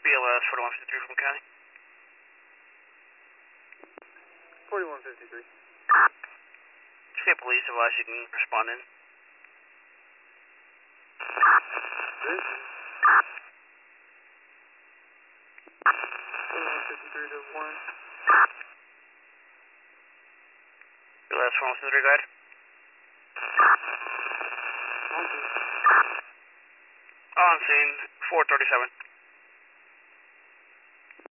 BLS 4153 from County. 4153. State Police advise you can respond in. Good. 4153 to 1. BLS 4153, guide. On scene, 437.